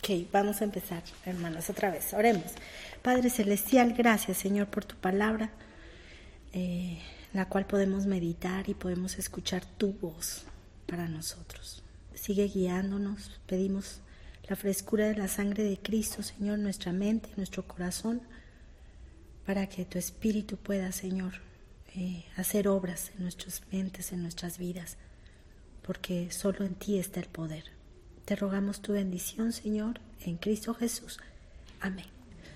Ok, vamos a empezar, hermanos, otra vez. Oremos. Padre Celestial, gracias, Señor, por tu palabra, la cual podemos meditar y podemos escuchar tu voz para nosotros. Sigue guiándonos, pedimos la frescura de la sangre de Cristo, Señor, en nuestra mente, en nuestro corazón, para que tu Espíritu pueda, Señor, hacer obras en nuestras mentes, en nuestras vidas, porque solo en ti está el poder. Te rogamos tu bendición, Señor, en Cristo Jesús. Amén.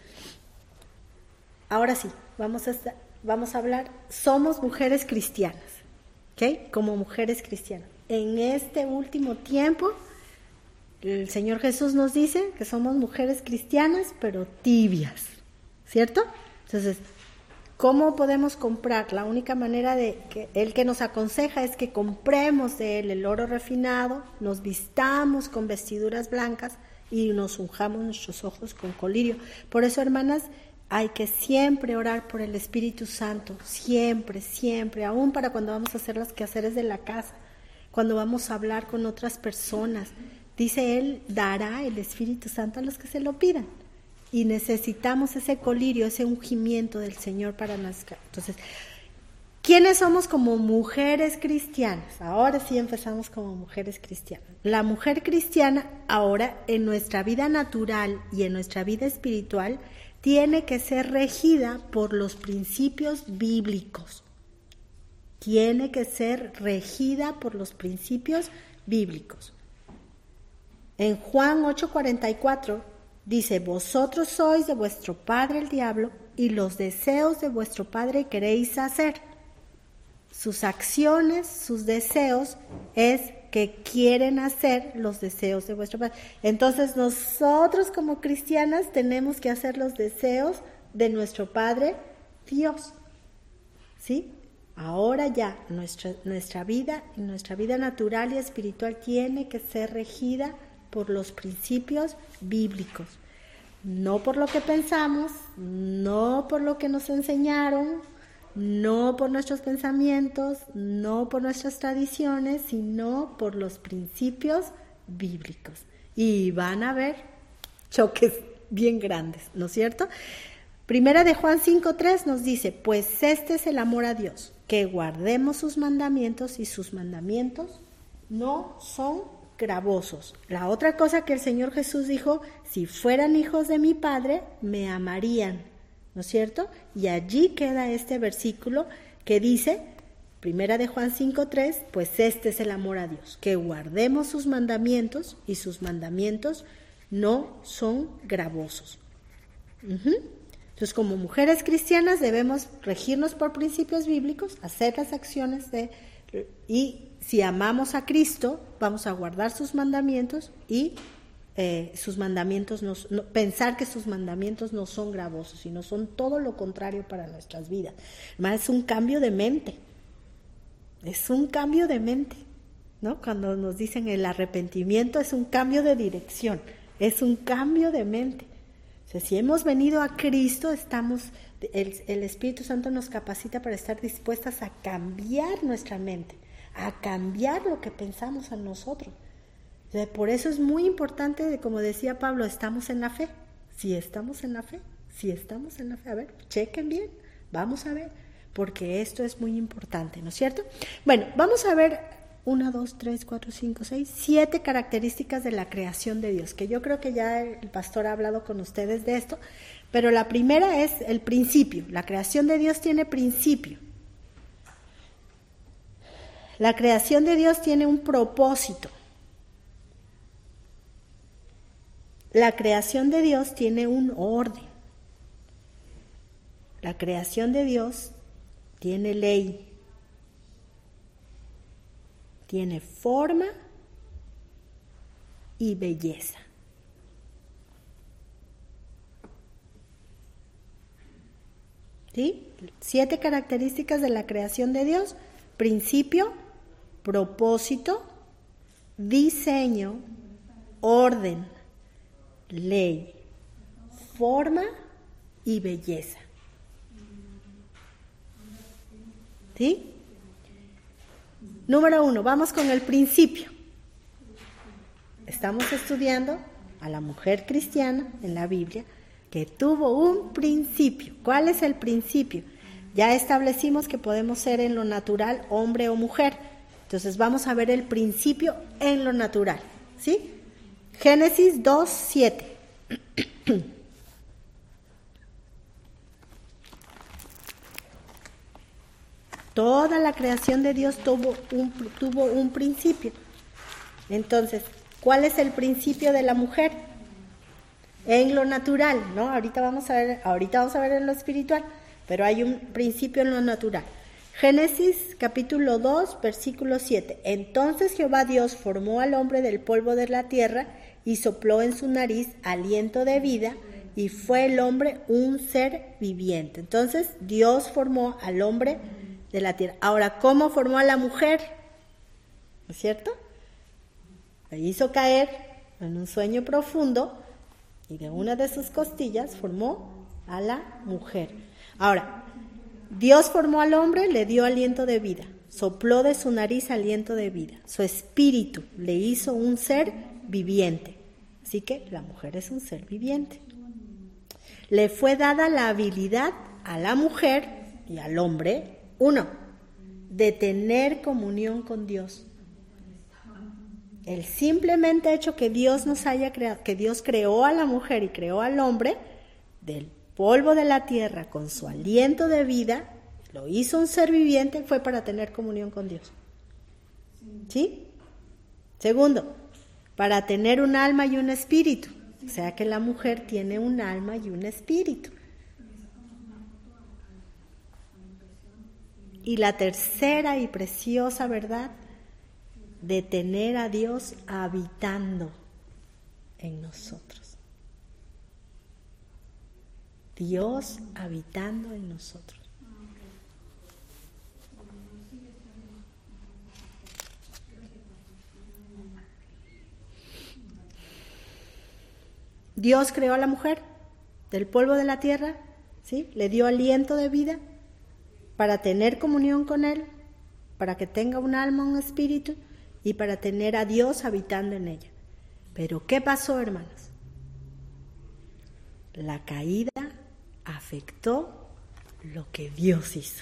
Ahora sí, vamos a hablar, somos mujeres cristianas, ¿ok? Como mujeres cristianas. En este último tiempo, el Señor Jesús nos dice que somos mujeres cristianas, pero tibias, ¿cierto? Entonces, ¿cómo podemos comprar? La única manera de que Él que nos aconseja es que compremos de Él el oro refinado, nos vistamos con vestiduras blancas y nos unjamos nuestros ojos con colirio. Por eso, hermanas, hay que siempre orar por el Espíritu Santo, siempre, siempre, aún para cuando vamos a hacer los quehaceres de la casa, cuando vamos a hablar con otras personas. Dice Él, dará el Espíritu Santo a los que se lo pidan. Y necesitamos ese colirio, ese ungimiento del Señor para nosotros. Entonces, ¿quiénes somos como mujeres cristianas? Ahora sí empezamos como mujeres cristianas. La mujer cristiana ahora en nuestra vida natural y en nuestra vida espiritual tiene que ser regida por los principios bíblicos. Tiene que ser regida por los principios bíblicos. En Juan 8:44 dice, vosotros sois de vuestro padre el diablo y los deseos de vuestro padre queréis hacer. Sus acciones, sus deseos es que quieren hacer los deseos de vuestro padre. Entonces nosotros como cristianas tenemos que hacer los deseos de nuestro Padre Dios. ¿Sí? Ahora ya nuestra vida natural y espiritual tiene que ser regida por los principios bíblicos, no por lo que pensamos, no por lo que nos enseñaron, no por nuestros pensamientos, no por nuestras tradiciones, sino por los principios bíblicos. Y van a haber choques bien grandes, ¿no es cierto? Primera de Juan 5:3 nos dice, pues este es el amor a Dios, que guardemos sus mandamientos y sus mandamientos no son gravosos. La otra cosa que el Señor Jesús dijo, si fueran hijos de mi Padre, me amarían, ¿no es cierto? Y allí queda este versículo que dice, primera de Juan 5:3, pues este es el amor a Dios, que guardemos sus mandamientos y sus mandamientos no son gravosos. Entonces, como mujeres cristianas debemos regirnos por principios bíblicos, hacer las acciones y si amamos a Cristo, vamos a guardar sus mandamientos y sus mandamientos pensar que sus mandamientos no son gravosos, sino son todo lo contrario para nuestras vidas. Además, es un cambio de mente. Es un cambio de mente, ¿no? Cuando nos dicen el arrepentimiento es un cambio de dirección, es un cambio de mente. O sea, si hemos venido a Cristo, el Espíritu Santo nos capacita para estar dispuestas a cambiar nuestra mente, a cambiar lo que pensamos a nosotros. O sea, por eso es muy importante, como decía Pablo, estamos en la fe. Si estamos en la fe, a ver, chequen bien, vamos a ver, porque esto es muy importante, ¿no es cierto? Bueno, vamos a ver 1, 2, 3, 4, 5, 6, 7 características de la creación de Dios, que yo creo que ya el pastor ha hablado con ustedes de esto, pero la primera es el principio. La creación de Dios tiene principio. La creación de Dios tiene un propósito. La creación de Dios tiene un orden. La creación de Dios tiene ley. Tiene forma y belleza. ¿Sí? 7 características de la creación de Dios: principio, propósito, diseño, orden, ley, forma y belleza. ¿Sí? Número 1, vamos con el principio. Estamos estudiando a la mujer cristiana en la Biblia que tuvo un principio. ¿Cuál es el principio? Ya establecimos que podemos ser en lo natural hombre o mujer. Entonces vamos a ver el principio en lo natural, ¿sí? Génesis 2:7. Toda la creación de Dios tuvo un principio. Entonces, ¿cuál es el principio de la mujer? En lo natural, ¿no? Ahorita vamos a ver en lo espiritual, pero hay un principio en lo natural. Génesis capítulo 2, versículo 7. Entonces Jehová Dios formó al hombre del polvo de la tierra y sopló en su nariz aliento de vida, y fue el hombre un ser viviente. Entonces Dios formó al hombre de la tierra. Ahora, ¿cómo formó a la mujer? ¿No es cierto? La hizo caer en un sueño profundo y de una de sus costillas formó a la mujer. Ahora, Dios formó al hombre, le dio aliento de vida, sopló de su nariz aliento de vida, su espíritu le hizo un ser viviente. Así que la mujer es un ser viviente. Le fue dada la habilidad a la mujer y al hombre, uno, de tener comunión con Dios. El simplemente hecho que Dios nos haya creado, que Dios creó a la mujer y creó al hombre del polvo de la tierra con su aliento de vida, lo hizo un ser viviente, fue para tener comunión con Dios. ¿Sí? Segundo, para tener un alma y un espíritu. O sea que la mujer tiene un alma y un espíritu. Y la tercera y preciosa verdad, de tener a Dios habitando en nosotros. Dios habitando en nosotros. Dios creó a la mujer del polvo de la tierra, ¿sí? Le dio aliento de vida para tener comunión con Él, para que tenga un alma, un espíritu, y para tener a Dios habitando en ella. Pero ¿qué pasó, hermanos? La caída afectó lo que Dios hizo.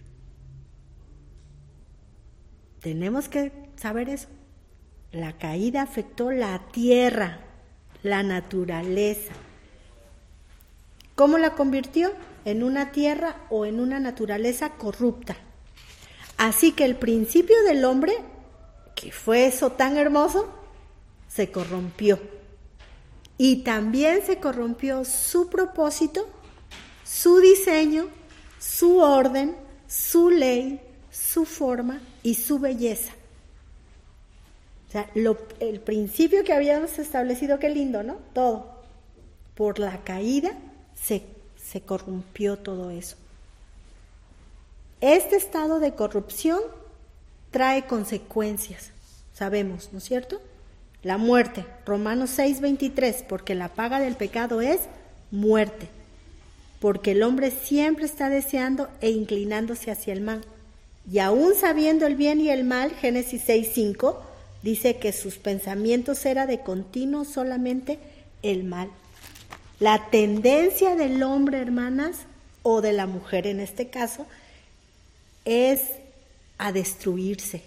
Tenemos que saber eso. La caída afectó la tierra, la naturaleza. ¿Cómo la convirtió? En una tierra o en una naturaleza corrupta. Así que el principio del hombre, que fue eso tan hermoso, se corrompió. Y también se corrompió su propósito, su diseño, su orden, su ley, su forma y su belleza. O sea, el principio que habíamos establecido, qué lindo, ¿no? Todo. Por la caída se corrompió todo eso. Este estado de corrupción trae consecuencias, sabemos, ¿no es cierto? La muerte, Romanos 6:23, porque la paga del pecado es muerte, porque el hombre siempre está deseando e inclinándose hacia el mal, y aún sabiendo el bien y el mal, Génesis 6:5, dice que sus pensamientos eran de continuo solamente el mal. La tendencia del hombre, hermanas, o de la mujer en este caso, es a destruirse.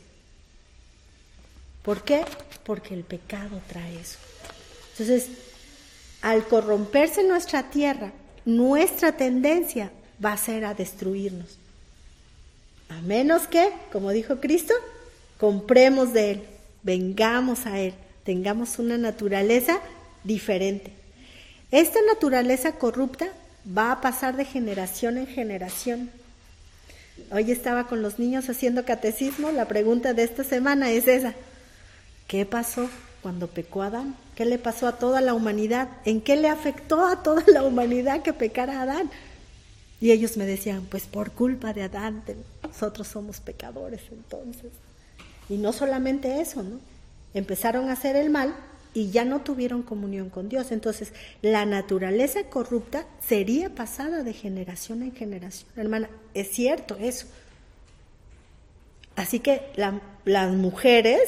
¿Por qué? Porque el pecado trae eso. Entonces, al corromperse nuestra tierra, nuestra tendencia va a ser a destruirnos. A menos que, como dijo Cristo, compremos de Él, vengamos a Él, tengamos una naturaleza diferente. Esta naturaleza corrupta va a pasar de generación en generación. Hoy estaba con los niños haciendo catecismo, la pregunta de esta semana es esa. ¿Qué pasó cuando pecó Adán? ¿Qué le pasó a toda la humanidad? ¿En qué le afectó a toda la humanidad que pecara Adán? Y ellos me decían, pues por culpa de Adán, nosotros somos pecadores entonces. Y no solamente eso, ¿no? Empezaron a hacer el mal y ya no tuvieron comunión con Dios. Entonces, la naturaleza corrupta sería pasada de generación en generación. Hermana, es cierto eso. Así que las mujeres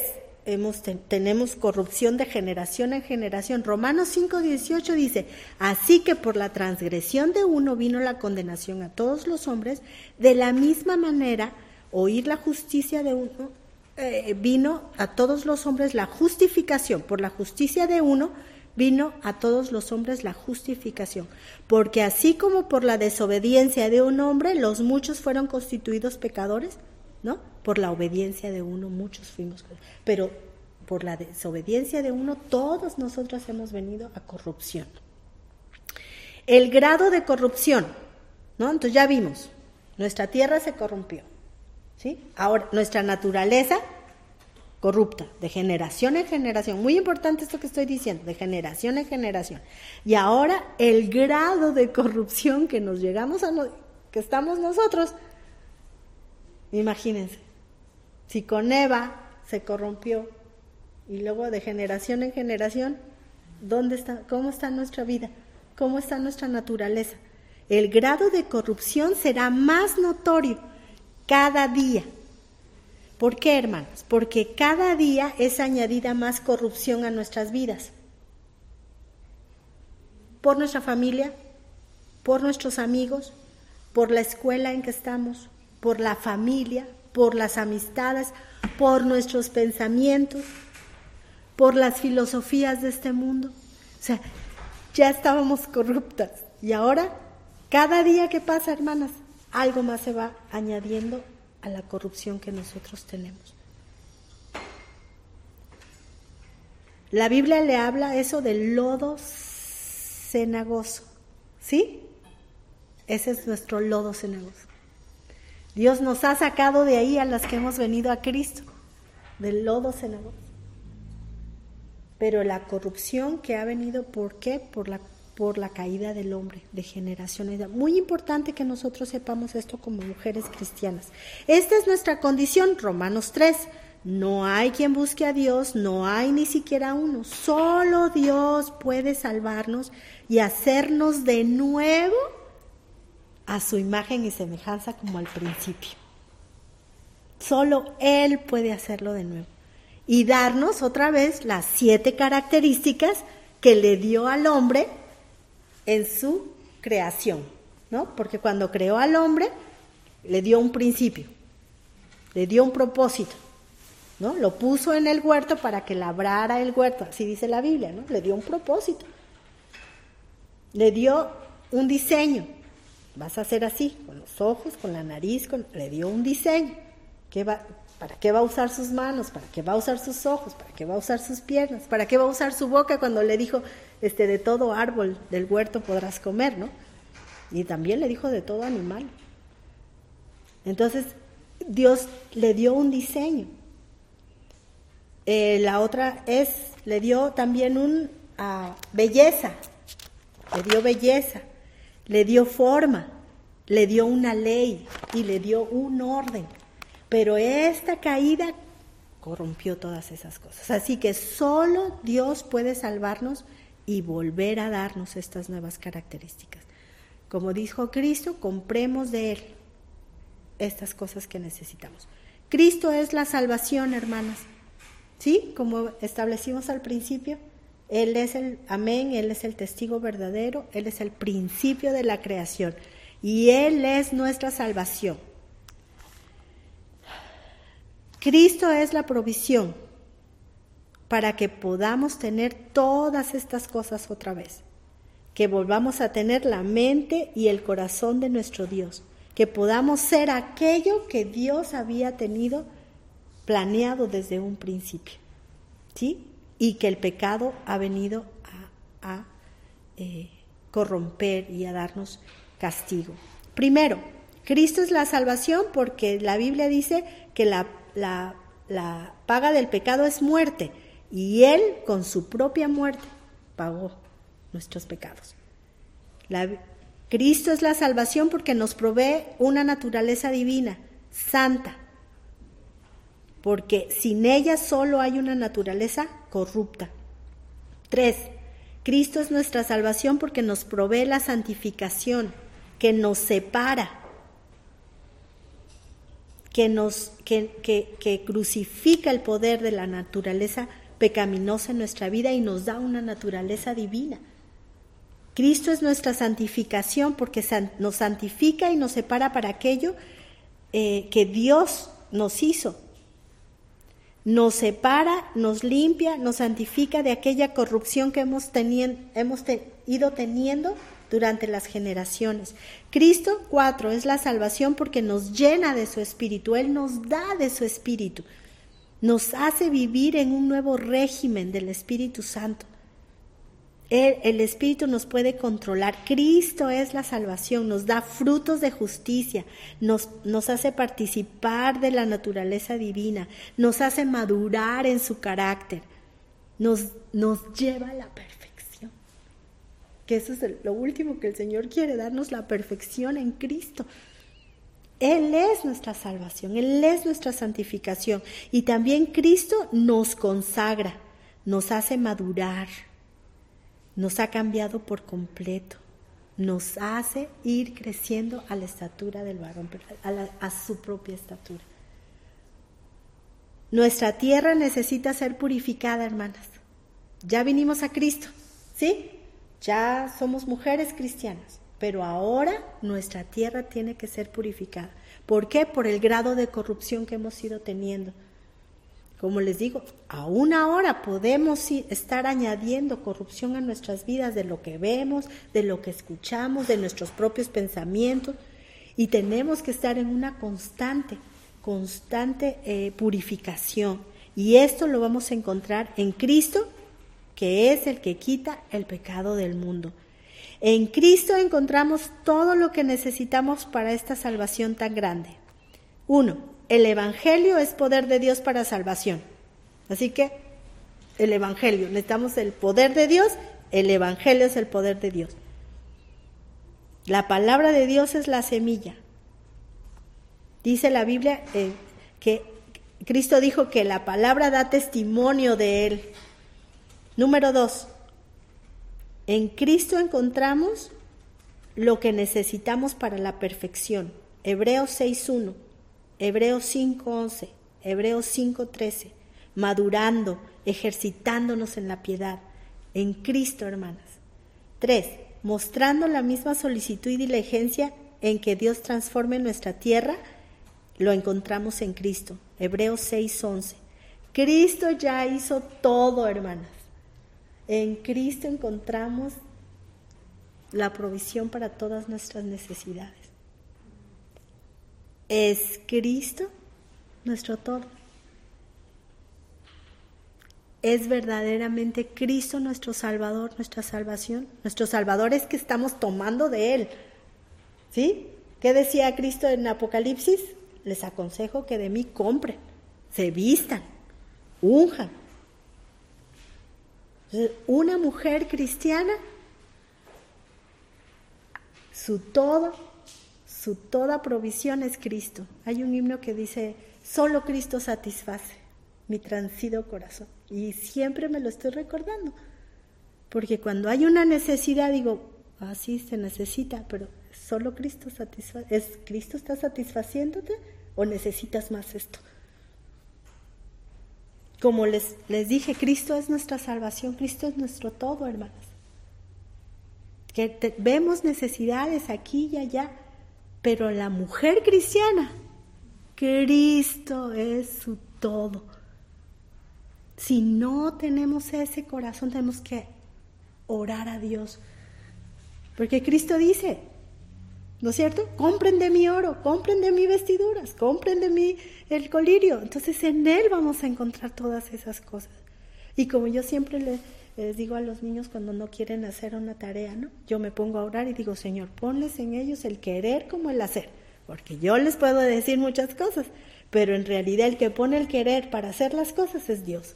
tenemos corrupción de generación en generación. Romanos 5:18 dice, así que por la transgresión de uno vino la condenación a todos los hombres, de la misma manera, oír la justicia de uno, vino a todos los hombres la justificación. Por la justicia de uno vino a todos los hombres la justificación. Porque así como por la desobediencia de un hombre, los muchos fueron constituidos pecadores, ¿no? Por la obediencia de uno, muchos fuimos. Pero por la desobediencia de uno, todos nosotros hemos venido a corrupción. El grado de corrupción, ¿no? Entonces ya vimos, nuestra tierra se corrompió, ¿sí? Ahora, nuestra naturaleza corrupta, de generación en generación. Muy importante esto que estoy diciendo, de generación en generación. Y ahora, el grado de corrupción que nos llegamos que estamos nosotros. Imagínense, si con Eva se corrompió y luego de generación en generación, ¿dónde está? ¿Cómo está nuestra vida? ¿Cómo está nuestra naturaleza? El grado de corrupción será más notorio cada día. ¿Por qué, hermanos? Porque cada día es añadida más corrupción a nuestras vidas. Por nuestra familia, por nuestros amigos, por la escuela en que estamos, por la familia, por las amistades, por nuestros pensamientos, por las filosofías de este mundo. O sea, ya estábamos corruptas y ahora, cada día que pasa, hermanas, algo más se va añadiendo a la corrupción que nosotros tenemos. La Biblia le habla eso del lodo cenagoso, ¿sí? Ese es nuestro lodo cenagoso. Dios nos ha sacado de ahí a las que hemos venido a Cristo, del lodo cenagoso. Pero la corrupción que ha venido, ¿por qué? Por la caída del hombre, de generaciones. Muy importante que nosotros sepamos esto como mujeres cristianas. Esta es nuestra condición, Romanos 3. No hay quien busque a Dios, no hay ni siquiera uno. Solo Dios puede salvarnos y hacernos de nuevo a su imagen y semejanza como al principio. Solo Él puede hacerlo de nuevo. Y darnos otra vez las 7 características que le dio al hombre en su creación, ¿no? Porque cuando creó al hombre, le dio un principio, le dio un propósito, ¿no? Lo puso en el huerto para que labrara el huerto, así dice la Biblia, ¿no? Le dio un propósito, le dio un diseño. Vas a hacer así, con los ojos, con la nariz, le dio un diseño. ¿Para qué va a usar sus manos? ¿Para qué va a usar sus ojos? ¿Para qué va a usar sus piernas? ¿Para qué va a usar su boca cuando le dijo, de todo árbol del huerto podrás comer, ¿no? Y también le dijo de todo animal. Entonces, Dios le dio un diseño. La otra le dio también belleza. Le dio belleza. Le dio forma, le dio una ley y le dio un orden. Pero esta caída corrompió todas esas cosas. Así que solo Dios puede salvarnos y volver a darnos estas nuevas características. Como dijo Cristo, compremos de Él estas cosas que necesitamos. Cristo es la salvación, hermanas. ¿Sí? Como establecimos al principio. Él es amén, Él es el testigo verdadero, Él es el principio de la creación y Él es nuestra salvación. Cristo es la provisión para que podamos tener todas estas cosas otra vez, que volvamos a tener la mente y el corazón de nuestro Dios, que podamos ser aquello que Dios había tenido planeado desde un principio, ¿sí? Y que el pecado ha venido a corromper y a darnos castigo. Primero, Cristo es la salvación porque la Biblia dice que la paga del pecado es muerte y Él con su propia muerte pagó nuestros pecados. Cristo es la salvación porque nos provee una naturaleza divina, santa, porque sin ella solo hay una naturaleza corrupta. 3. Cristo es nuestra salvación porque nos provee la santificación, que nos separa que crucifica el poder de la naturaleza pecaminosa en nuestra vida y nos da una naturaleza divina. Cristo es nuestra santificación porque nos santifica y nos separa para aquello que Dios nos hizo. Nos separa, nos limpia, nos santifica de aquella corrupción que hemos ido teniendo durante las generaciones. Cristo, 4, es la salvación porque nos llena de su Espíritu. Él nos da de su Espíritu. Nos hace vivir en un nuevo régimen del Espíritu Santo. El Espíritu nos puede controlar. Cristo es la salvación, nos da frutos de justicia, nos hace participar de la naturaleza divina, nos hace madurar en su carácter, nos lleva a la perfección. Que eso es lo último que el Señor quiere, darnos la perfección en Cristo. Él es nuestra salvación, Él es nuestra santificación. Y también Cristo nos consagra, nos hace madurar. Nos ha cambiado por completo, nos hace ir creciendo a la estatura del varón, a su propia estatura. Nuestra tierra necesita ser purificada, hermanas. Ya vinimos a Cristo, ¿sí? Ya somos mujeres cristianas, pero ahora nuestra tierra tiene que ser purificada. ¿Por qué? Por el grado de corrupción que hemos ido teniendo. Como les digo, aún ahora podemos estar añadiendo corrupción a nuestras vidas de lo que vemos, de lo que escuchamos, de nuestros propios pensamientos, y tenemos que estar en una constante purificación. Y esto lo vamos a encontrar en Cristo, que es el que quita el pecado del mundo. En Cristo encontramos todo lo que necesitamos para esta salvación tan grande. 1. El Evangelio es poder de Dios para salvación. Así que el Evangelio, necesitamos el poder de Dios, el Evangelio es el poder de Dios. La palabra de Dios es la semilla. Dice la Biblia que Cristo dijo que la palabra da testimonio de Él. Número 2, en Cristo encontramos lo que necesitamos para la perfección. Hebreos 6:1. Hebreos 5:11, Hebreos 5:13, madurando, ejercitándonos en la piedad, en Cristo, hermanas. 3, mostrando la misma solicitud y diligencia en que Dios transforme nuestra tierra, lo encontramos en Cristo, Hebreos 6:11. Cristo ya hizo todo, hermanas. En Cristo encontramos la provisión para todas nuestras necesidades. ¿Es Cristo nuestro todo? ¿Es verdaderamente Cristo nuestro Salvador, nuestra salvación? Nuestro Salvador es que estamos tomando de Él. ¿Sí? ¿Qué decía Cristo en Apocalipsis? Les aconsejo que de mí compren, se vistan, unjan. Una mujer cristiana, su toda provisión es Cristo. Hay un himno que dice, solo Cristo satisface mi transido corazón. Y siempre me lo estoy recordando. Porque cuando hay una necesidad digo, sí se necesita, pero solo Cristo satisface. ¿Cristo está satisfaciéndote o necesitas más esto? Como les dije, Cristo es nuestra salvación, Cristo es nuestro todo, hermanas. Que vemos necesidades aquí y allá, pero la mujer cristiana, Cristo es su todo. Si no tenemos ese corazón, tenemos que orar a Dios. Porque Cristo dice, ¿no es cierto? Compren de mi oro, compren de mis vestiduras, compren de mí el colirio. Entonces en Él vamos a encontrar todas esas cosas. Y como yo siempre les digo a los niños cuando no quieren hacer una tarea, ¿no? Yo me pongo a orar y digo, Señor, ponles en ellos el querer como el hacer. Porque yo les puedo decir muchas cosas, pero en realidad el que pone el querer para hacer las cosas es Dios.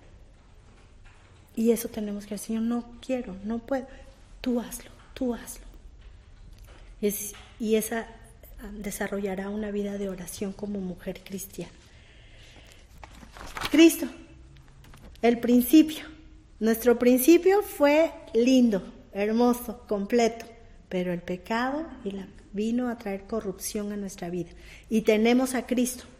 Y eso tenemos que decir, Señor, no quiero, no puedo. Tú hazlo, tú hazlo. Y esa desarrollará una vida de oración como mujer cristiana. Cristo, el principio. Nuestro principio fue lindo, hermoso, completo, pero el pecado vino a traer corrupción a nuestra vida. Y tenemos a Cristo.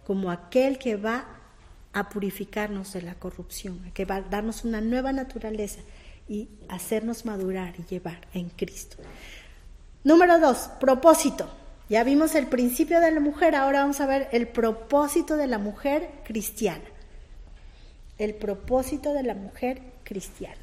como aquel que va a purificarnos de la corrupción, que va a darnos una nueva naturaleza y hacernos madurar y llevar en Cristo. Número 2, propósito. Ya vimos el principio de la mujer, ahora vamos a ver el propósito de la mujer cristiana. El propósito de la mujer cristiana.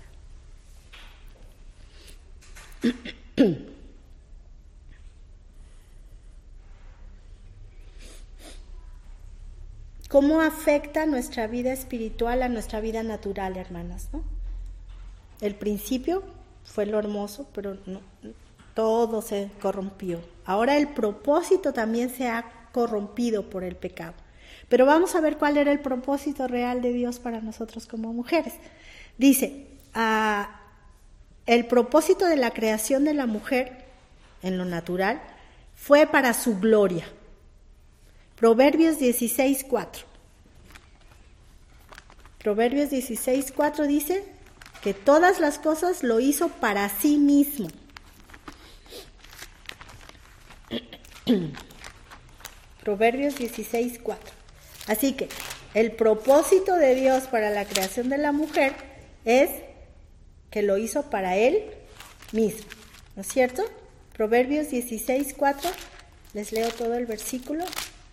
¿Cómo afecta nuestra vida espiritual a nuestra vida natural, hermanas, ¿no? El principio fue lo hermoso, pero no, todo se corrompió. Ahora el propósito también se ha corrompido por el pecado. Pero vamos a ver cuál era el propósito real de Dios para nosotros como mujeres. Dice, el propósito de la creación de la mujer en lo natural fue para su gloria. Proverbios 16:4. Proverbios 16:4 dice que todas las cosas lo hizo para sí mismo. Proverbios 16:4. Así que el propósito de Dios para la creación de la mujer es que lo hizo para Él mismo, ¿no es cierto? Proverbios 16:4, les leo todo el versículo.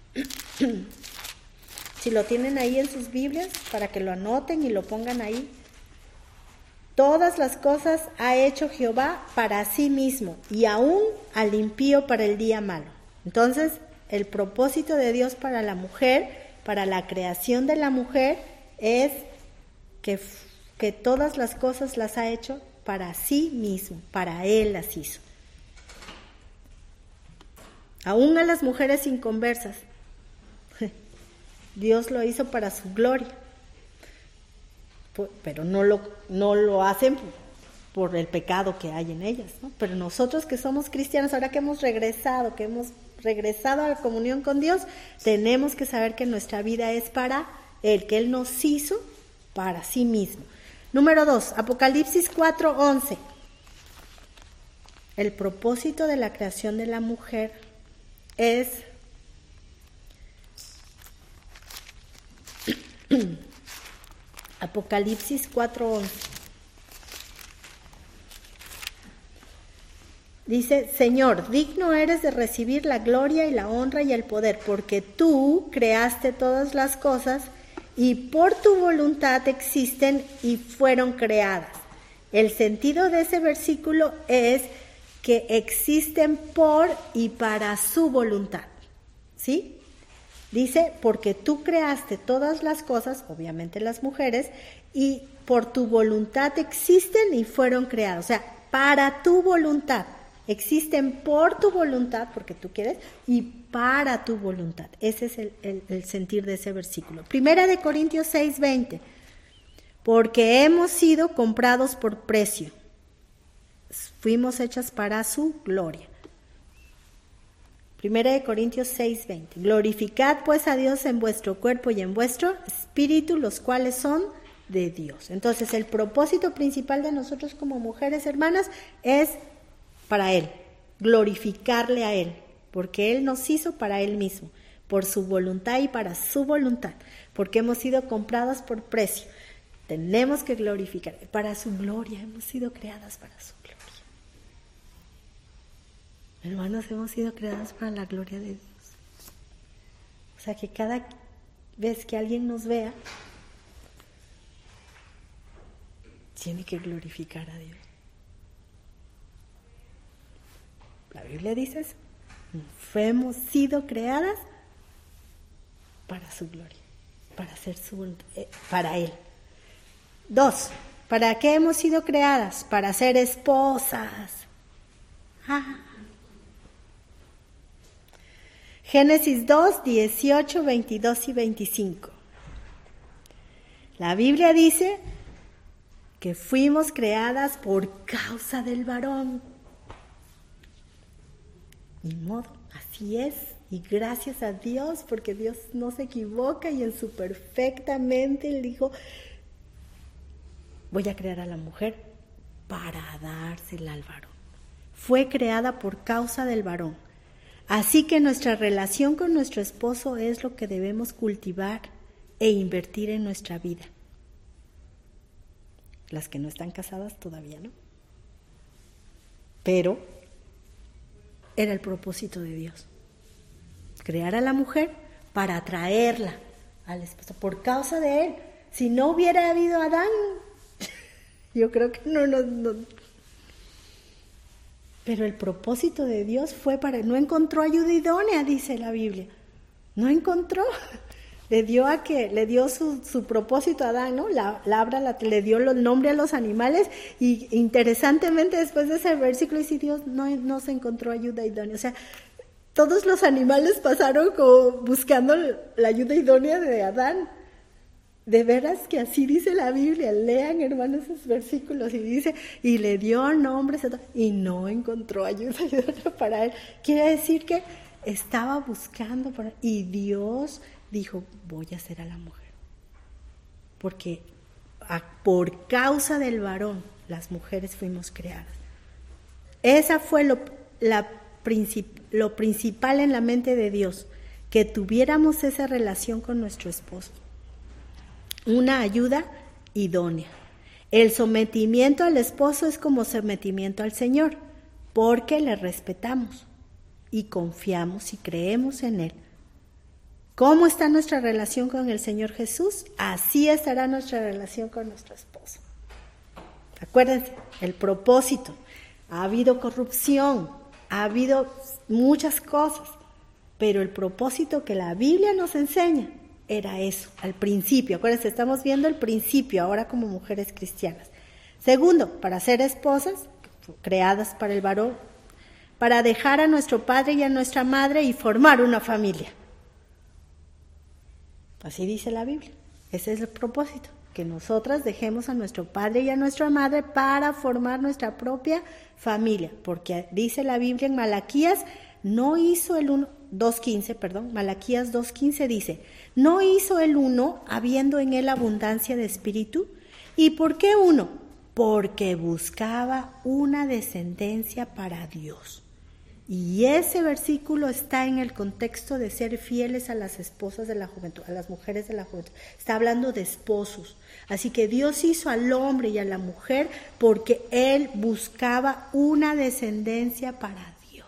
Si lo tienen ahí en sus Biblias, para que lo anoten y lo pongan ahí. Todas las cosas ha hecho Jehová para sí mismo, y aún al impío para el día malo. Entonces, el propósito de Dios para la mujer, para la creación de la mujer, es que todas las cosas las ha hecho para sí mismo, para Él las hizo. Aún a las mujeres inconversas, Dios lo hizo para su gloria, pero no lo hacen por el pecado que hay en ellas, ¿no? Pero nosotros que somos cristianos, ahora que hemos regresado a la comunión con Dios, tenemos que saber que nuestra vida es para Él, que Él nos hizo para sí mismo. Número 2, Apocalipsis 4:11. El propósito de la creación de la mujer es Apocalipsis 4:11. Dice, Señor, digno eres de recibir la gloria y la honra y el poder, porque tú creaste todas las cosas y por tu voluntad existen y fueron creadas. El sentido de ese versículo es que existen por y para su voluntad, ¿sí? Dice, porque tú creaste todas las cosas, obviamente las mujeres, y por tu voluntad existen y fueron creadas. O sea, para tu voluntad. Existen por tu voluntad, porque tú quieres, y para tu voluntad. Ese es el sentir de ese versículo. Primera de Corintios 6:20. Porque hemos sido comprados por precio. Fuimos hechas para su gloria. Primera de Corintios 6:20. Glorificad pues a Dios en vuestro cuerpo y en vuestro espíritu, los cuales son de Dios. Entonces, el propósito principal de nosotros como mujeres, hermanas, es para Él, glorificarle a Él, porque Él nos hizo para Él mismo, por su voluntad y para su voluntad, porque hemos sido compradas por precio. Tenemos que glorificar, para su gloria, hemos sido creadas para su gloria. Hermanos, hemos sido creadas para la gloria de Dios. O sea, que cada vez que alguien nos vea, tiene que glorificar a Dios. La Biblia dice eso. Hemos sido creadas para su gloria, para hacer su voluntad, para Él. 2. ¿Para qué hemos sido creadas? Para ser esposas. Génesis 2, 18, 22 y 25. La Biblia dice que fuimos creadas por causa del varón. Ni modo, así es, y gracias a Dios, porque Dios no se equivoca y en su perfecta mente Él dijo, voy a crear a la mujer para dársela al varón. Fue creada por causa del varón. Así que nuestra relación con nuestro esposo es lo que debemos cultivar e invertir en nuestra vida. Las que no están casadas todavía, ¿no? Pero era el propósito de Dios. Crear a la mujer para atraerla al esposo, por causa de él. Si no hubiera habido Adán, yo creo que no. Pero el propósito de Dios fue no encontró ayuda idónea, dice la Biblia. No encontró. Le dio su propósito a Adán, ¿no? Le dio el nombre a los animales, y interesantemente después de ese versículo dice Dios no se encontró ayuda idónea. O sea, todos los animales pasaron como buscando la ayuda idónea de Adán. De veras que así dice la Biblia. Lean, hermanos, esos versículos, y dice, y le dio nombres y no encontró ayuda idónea para él. Quiere decir que estaba buscando y Dios dijo, voy a hacer a la mujer. Porque por causa del varón, las mujeres fuimos creadas. Esa fue lo principal en la mente de Dios, que tuviéramos esa relación con nuestro esposo. Una ayuda idónea. El sometimiento al esposo es como sometimiento al Señor, porque le respetamos y confiamos y creemos en Él. ¿Cómo está nuestra relación con el Señor Jesús? Así estará nuestra relación con nuestro esposo. Acuérdense, el propósito. Ha habido corrupción, ha habido muchas cosas, pero el propósito que la Biblia nos enseña era eso, al principio. Acuérdense, estamos viendo el principio ahora como mujeres cristianas. Segundo, para ser esposas, creadas para el varón, para dejar a nuestro padre y a nuestra madre y formar una familia. Así dice la Biblia. Ese es el propósito, que nosotras dejemos a nuestro padre y a nuestra madre para formar nuestra propia familia, porque dice la Biblia en Malaquías, Malaquías 2:15 dice, no hizo el uno habiendo en él abundancia de espíritu. ¿Y por qué uno? Porque buscaba una descendencia para Dios. Y ese versículo está en el contexto de ser fieles a las esposas de la juventud, a las mujeres de la juventud. Está hablando de esposos. Así que Dios hizo al hombre y a la mujer porque Él buscaba una descendencia para Dios.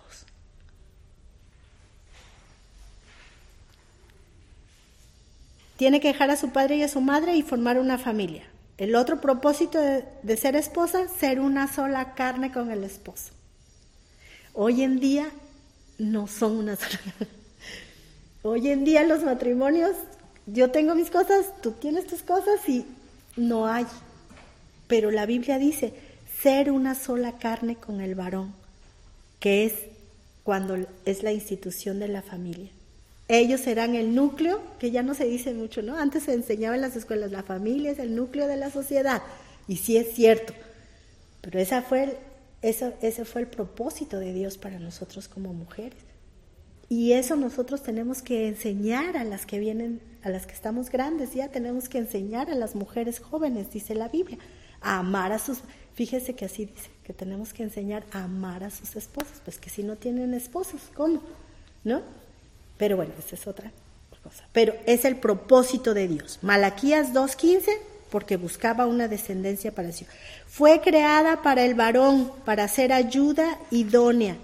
Tiene que dejar a su padre y a su madre y formar una familia. El otro propósito de ser esposa, ser una sola carne con el esposo. Hoy en día no son una sola. Hoy en día los matrimonios, yo tengo mis cosas, tú tienes tus cosas y no hay. Pero la Biblia dice, ser una sola carne con el varón, que es cuando es la institución de la familia. Ellos serán el núcleo, que ya no se dice mucho, ¿no? Antes se enseñaba en las escuelas, la familia es el núcleo de la sociedad. Y sí es cierto, pero ese fue el propósito de Dios para nosotros como mujeres. Y eso nosotros tenemos que enseñar a las que vienen, a las que estamos grandes, ya tenemos que enseñar a las mujeres jóvenes, dice la Biblia, a amar a sus, fíjese que así dice, que tenemos que enseñar a amar a sus esposos, pues que si no tienen esposos, ¿cómo? ¿No? Pero bueno, esa es otra cosa. Pero es el propósito de Dios. Malaquías 2:15, porque buscaba una descendencia para sí. Fue creada para el varón, para ser ayuda idónea.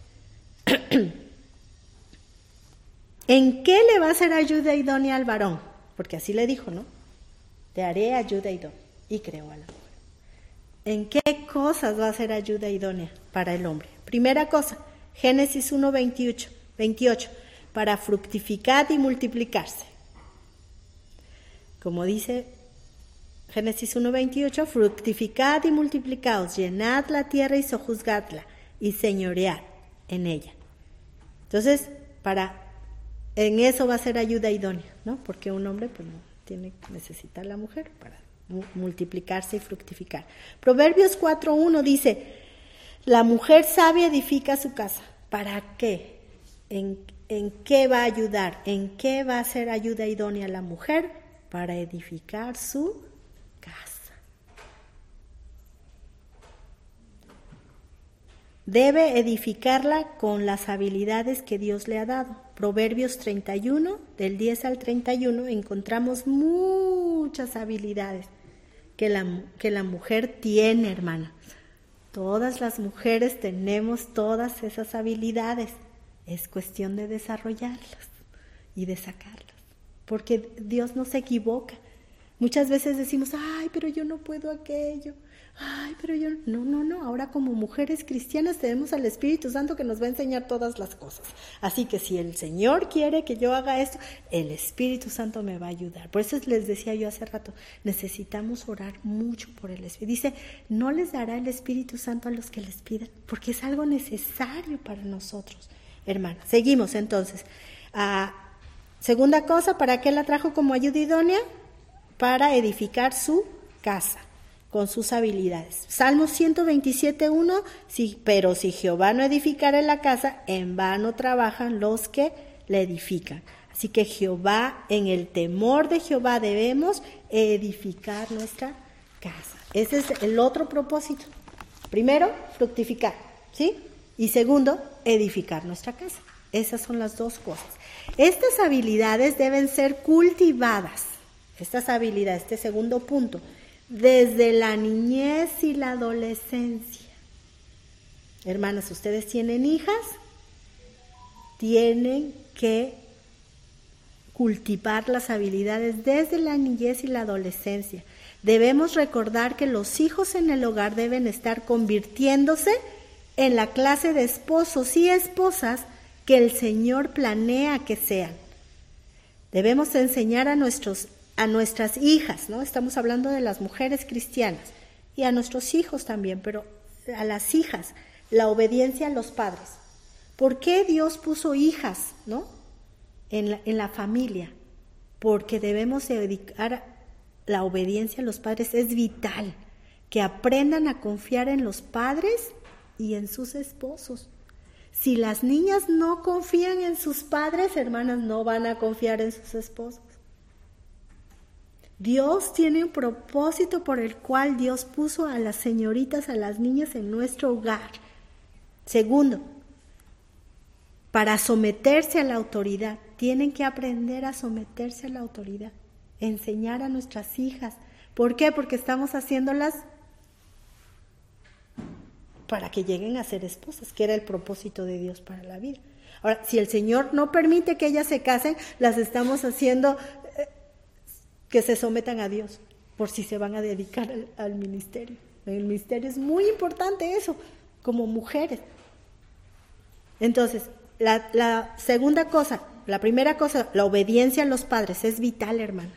¿En qué le va a ser ayuda idónea al varón? Porque así le dijo, ¿no? Te haré ayuda idónea. Y creó a la mujer. ¿En qué cosas va a ser ayuda idónea para el hombre? Primera cosa, Génesis 1:28, para fructificar y multiplicarse. Como dice Génesis 1:28, fructificad y multiplicaos, llenad la tierra y sojuzgadla, y señoread en ella. Entonces, en eso va a ser ayuda idónea, ¿no? Porque un hombre pues necesita a la mujer para multiplicarse y fructificar. Proverbios 4:1 dice, la mujer sabia edifica su casa. ¿Para qué? ¿En qué va a ayudar? ¿En qué va a ser ayuda idónea la mujer? Para edificar su casa. debe edificarla con las habilidades que Dios le ha dado. Proverbios 31, del 10 al 31, encontramos muchas habilidades que la mujer tiene, hermana. Todas las mujeres tenemos todas esas habilidades. Es cuestión de desarrollarlas y de sacarlas, porque Dios no se equivoca. Muchas veces decimos, ay, pero yo no puedo aquello, ay, pero yo no, ahora como mujeres cristianas tenemos al Espíritu Santo que nos va a enseñar todas las cosas. Así que si el Señor quiere que yo haga esto, el Espíritu Santo me va a ayudar. Por eso les decía yo hace rato, necesitamos orar mucho por el Espíritu. Dice, no les dará el Espíritu Santo a los que les pidan, porque es algo necesario para nosotros, hermana. Seguimos entonces. Segunda cosa, ¿para qué la trajo como ayuda idónea? Para edificar su casa con sus habilidades. Salmo 127:1, pero si Jehová no edificare la casa, en vano trabajan los que la edifican. Así que Jehová, en el temor de Jehová debemos edificar nuestra casa. Ese es el otro propósito. Primero, fructificar, ¿sí? Y segundo, edificar nuestra casa. Esas son las dos cosas. Estas habilidades deben ser cultivadas. Estas habilidades, este segundo punto, desde la niñez y la adolescencia. Hermanas, ustedes tienen hijas, tienen que cultivar las habilidades desde la niñez y la adolescencia. Debemos recordar que los hijos en el hogar deben estar convirtiéndose en la clase de esposos y esposas que el Señor planea que sean. Debemos enseñar a nuestras hijas, ¿no? Estamos hablando de las mujeres cristianas, y a nuestros hijos también, pero a las hijas, la obediencia a los padres. ¿Por qué Dios puso hijas, ¿no? en la familia? Porque debemos dedicar la obediencia a los padres. Es vital que aprendan a confiar en los padres y en sus esposos. Si las niñas no confían en sus padres, hermanas, no van a confiar en sus esposos. Dios tiene un propósito por el cual Dios puso a las señoritas, a las niñas en nuestro hogar. Segundo, para someterse a la autoridad, tienen que aprender a someterse a la autoridad, enseñar a nuestras hijas. ¿Por qué? Porque estamos haciéndolas para que lleguen a ser esposas, que era el propósito de Dios para la vida. Ahora, si el Señor no permite que ellas se casen, las estamos haciendo que se sometan a Dios, por si se van a dedicar al ministerio. El ministerio es muy importante eso, como mujeres. Entonces, la segunda cosa, la primera cosa, la obediencia a los padres, es vital, hermanas.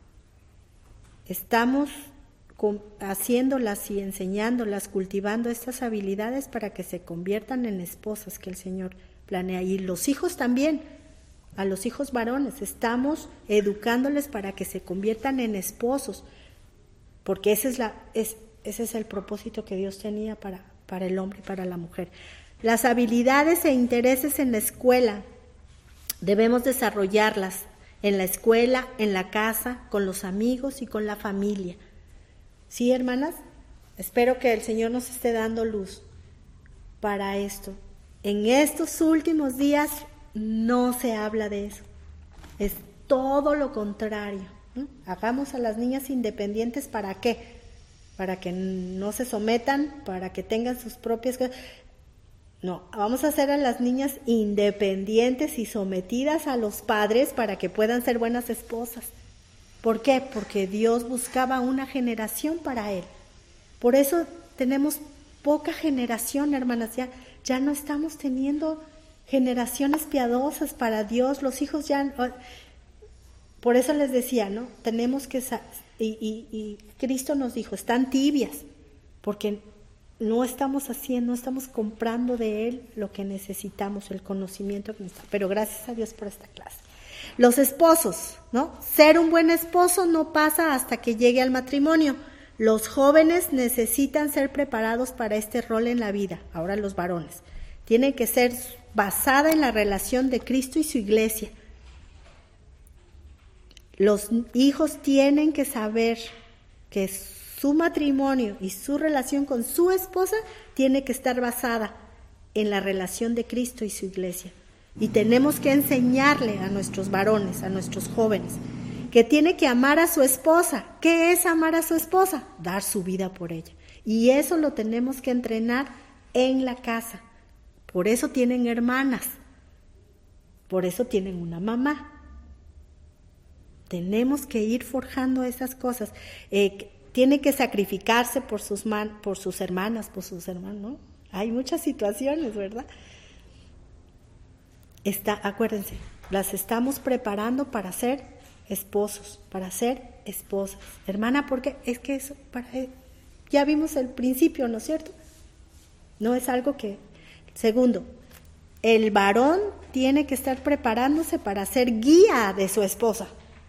Estamos haciéndolas y enseñándolas, cultivando estas habilidades para que se conviertan en esposas que el Señor planea. Y los hijos también, a los hijos varones, estamos educándoles para que se conviertan en esposos, porque ese es el propósito que Dios tenía para el hombre y para la mujer. Las habilidades e intereses en la escuela, debemos desarrollarlas en la escuela, en la casa, con los amigos y con la familia. ¿Sí, hermanas? Espero que el Señor nos esté dando luz para esto. En estos últimos días no se habla de eso. Es todo lo contrario, ¿no? Hagamos a las niñas independientes, ¿para qué? Para que no se sometan, para que tengan sus propias cosas. No, vamos a hacer a las niñas independientes y sometidas a los padres para que puedan ser buenas esposas. ¿Por qué? Porque Dios buscaba una generación para Él. Por eso tenemos poca generación, hermanas. Ya no estamos teniendo generaciones piadosas para Dios. Los hijos ya... Por eso les decía, ¿no? Tenemos que... Y Cristo nos dijo, están tibias, porque no estamos comprando de Él lo que necesitamos, el conocimiento que necesitamos. Pero gracias a Dios por esta clase. Los esposos, ¿no? Ser un buen esposo no pasa hasta que llegue al matrimonio. Los jóvenes necesitan ser preparados para este rol en la vida. Ahora los varones. Tienen que ser basada en la relación de Cristo y su iglesia. Los hijos tienen que saber que su matrimonio y su relación con su esposa tiene que estar basada en la relación de Cristo y su iglesia. Y tenemos que enseñarle a nuestros varones, a nuestros jóvenes, que tiene que amar a su esposa. ¿Qué es amar a su esposa? Dar su vida por ella. Y eso lo tenemos que entrenar en la casa. Por eso tienen hermanas. Por eso tienen una mamá. Tenemos que ir forjando esas cosas. Tiene que sacrificarse por sus hermanas, por sus hermanos, ¿no? Hay muchas situaciones, ¿verdad? Acuérdense, las estamos preparando para ser esposos, para ser esposas. Hermana, porque es que eso, ya vimos el principio, ¿no es cierto? No es algo que... Segundo, el varón tiene que estar preparándose para ser guía de su esposa.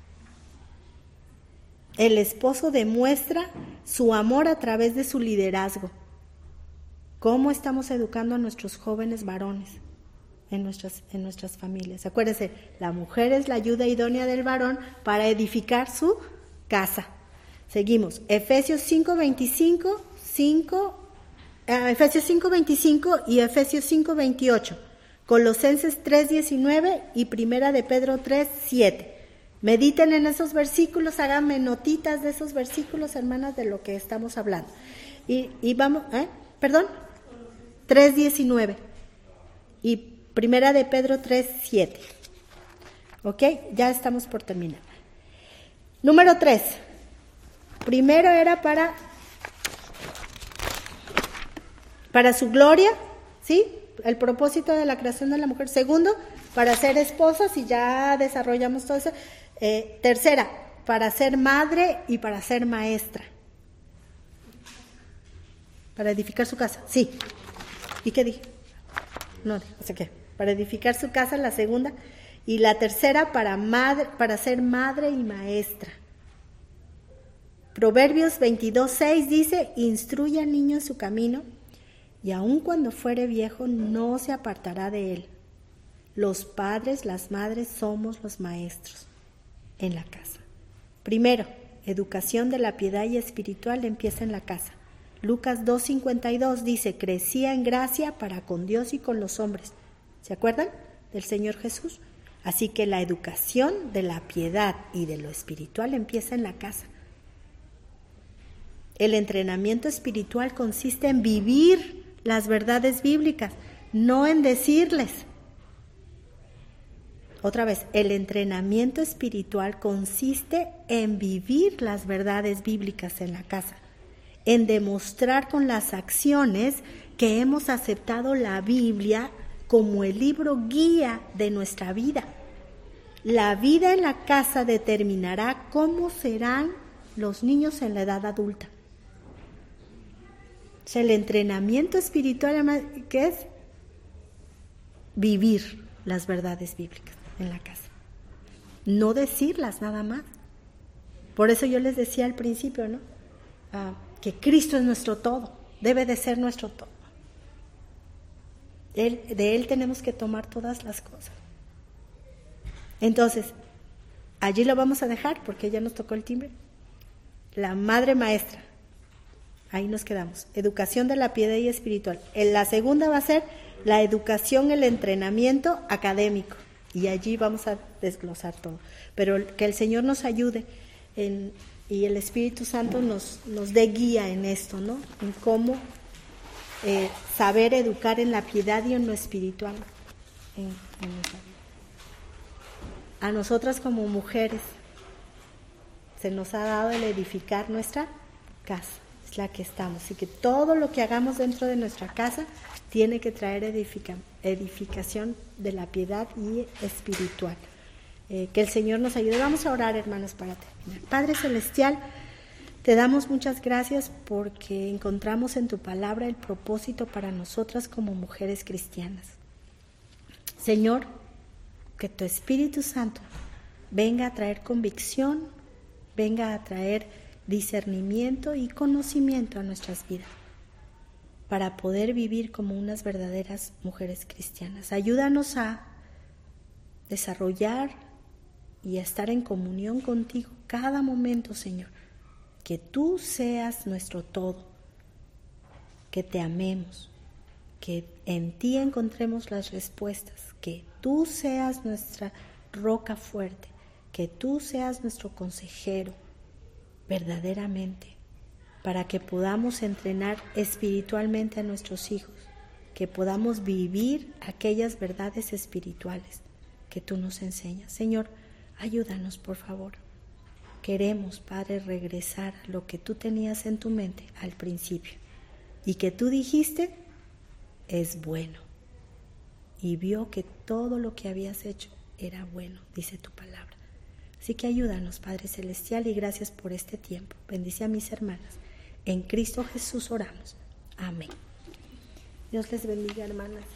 El esposo demuestra su amor a través de su liderazgo. ¿Cómo estamos educando a nuestros jóvenes varones en nuestras familias? Acuérdense, la mujer es la ayuda idónea del varón para edificar su casa. Seguimos, Efesios 5:25 y Efesios 5:28, Colosenses 3:19 y Primera de Pedro 3:7. Mediten en esos versículos, háganme notitas de esos versículos, hermanas, de lo que estamos hablando. Y vamos, 3:19 y Primera de Pedro 3:7. ¿Ok? Ya estamos por terminar. Número 3. Primero era para su gloria, ¿sí? El propósito de la creación de la mujer. Segundo, para ser esposas, y ya desarrollamos todo eso. Tercera, para ser madre y para ser maestra. Para edificar su casa, sí. ¿Y qué dije? No sé qué. Para edificar su casa, la segunda. Y la tercera, para ser madre y maestra. Proverbios 22:6 dice: instruye al niño en su camino, y aun cuando fuere viejo no se apartará de él. Los padres, las madres somos los maestros en la casa. Primero, educación de la piedad y espiritual empieza en la casa. Lucas 2:52 dice: crecía en gracia para con Dios y con los hombres. ¿Se acuerdan del Señor Jesús? Así que la educación de la piedad y de lo espiritual empieza en la casa. El entrenamiento espiritual consiste en vivir las verdades bíblicas, no en decirles. Otra vez, el entrenamiento espiritual consiste en vivir las verdades bíblicas en la casa, en demostrar con las acciones que hemos aceptado la Biblia como el libro guía de nuestra vida. La vida en la casa determinará cómo serán los niños en la edad adulta. O sea, el entrenamiento espiritual, ¿qué es? Vivir las verdades bíblicas en la casa, no decirlas nada más. Por eso yo les decía al principio, ¿no? Que Cristo es nuestro todo, debe de ser nuestro todo. De Él tenemos que tomar todas las cosas. Entonces, allí lo vamos a dejar porque ya nos tocó el timbre. La madre maestra, ahí nos quedamos. Educación de la piedad y espiritual. La segunda va a ser la educación, el entrenamiento académico. Y allí vamos a desglosar todo. Pero que el Señor nos ayude y el Espíritu Santo nos dé guía en esto, ¿no? En cómo saber educar en la piedad y en lo espiritual en nuestra vida. A nosotras como mujeres se nos ha dado el edificar nuestra casa, es la que estamos. Así que todo lo que hagamos dentro de nuestra casa tiene que traer edificación de la piedad y espiritual. Que el Señor nos ayude. Vamos a orar, hermanos, para terminar. Padre Celestial, te damos muchas gracias porque encontramos en tu palabra el propósito para nosotras como mujeres cristianas. Señor, que tu Espíritu Santo venga a traer convicción, venga a traer discernimiento y conocimiento a nuestras vidas, para poder vivir como unas verdaderas mujeres cristianas. Ayúdanos a desarrollar y a estar en comunión contigo cada momento, Señor. Que tú seas nuestro todo, que te amemos, que en ti encontremos las respuestas, que tú seas nuestra roca fuerte, que tú seas nuestro consejero verdaderamente, para que podamos entrenar espiritualmente a nuestros hijos, que podamos vivir aquellas verdades espirituales que tú nos enseñas. Señor, ayúdanos, por favor. Queremos, Padre, regresar a lo que tú tenías en tu mente al principio y que tú dijiste es bueno. Y vio que todo lo que habías hecho era bueno, dice tu palabra. Así que ayúdanos, Padre Celestial, y gracias por este tiempo. Bendice a mis hermanas. En Cristo Jesús oramos. Amén. Dios les bendiga, hermanas.